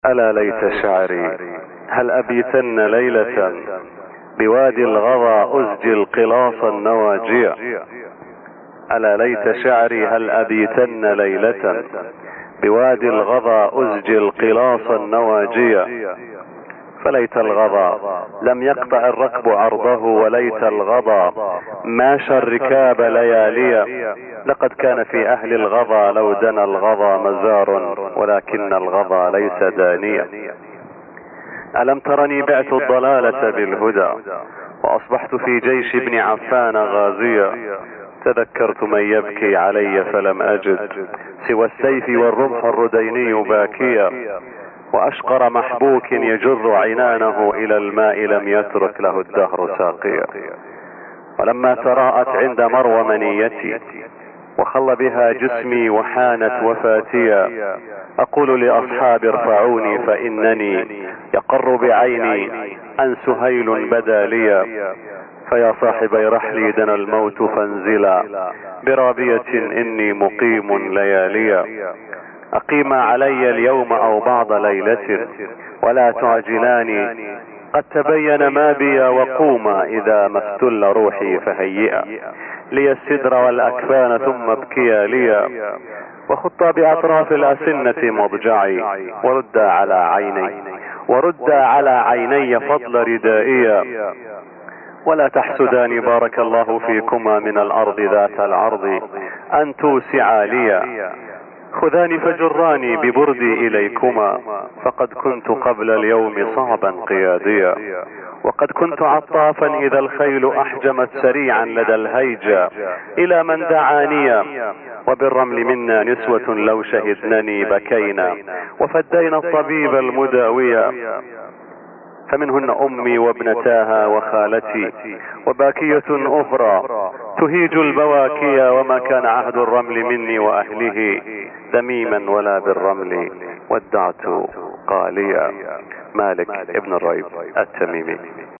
ألا ليت شعري هل أبيتن ليلة بوادي الغضا أزجي القلاص النواجيا. ألا ليت شعري هل أبيتن ليلة بوادي الغضا أزجي القلاص النواجيا. فليت الغضا لم يقطع الركب عرضه وليت الغضا ماشى الركاب لياليا. لقد كان في أهل الغضا لو دنا الغضا مزار ولكن الغضا ليس دانيا. ألم ترني بعت الضلالة بالهدى وأصبحت في جيش ابن عفان غازيا. تذكرت من يبكي علي فلم أجد سوى السيف والرمح الرديني باكيا. وأشقر محبوك يجر عنانه إلى الماء لم يترك له الدهر ساقيا. ولما تراءت عند مروى منيتي وخل بها جسمي وحانت وفاتيا. أقول لأصحابي ارفعوني فإنني يقر بعيني أن سهيل بدا لي. فيا صاحبي رحلي دنا الموت فانزلا برابية إني مقيم لياليا. أقيما علي اليوم أو بعض ليلة ولا تعجلاني قد تبين ما بي. وقوما إذا ما استل روحي فهيئا لي السدر والأكفان ثم ابكيا لي. وخطا بأطراف الأسنة مضجعي وردا على عيني فضل ردائيا. ولا تحسداني بارك الله فيكما من الأرض ذات العرض أن توسعا لي. خذاني فجراني ببردي إليكما فقد كنت قبل اليوم صعبا قياديا. وقد كنت عطافا إذا الخيل أحجمت سريعا لدى الهيجا إلى من دعانيا. وبالرمل منا نسوة لو شهدنني بكينا وفدينا الطبيب المداويا. فمنهن أمي وابنتاها وخالتي وباكية أخرى تهيج البواكيا. وما كان عهد الرمل مني وأهله ذميما ولا بالرمل ودعت قاليا. مالك ابن الريب التميمي.